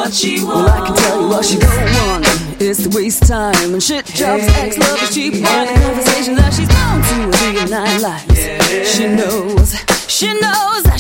what she wants. Well, I can tell you what she don't want. It's to waste time and shit jobs, ex-lovers, cheap wine, and conversation that she's bound to be a nightlife. She knows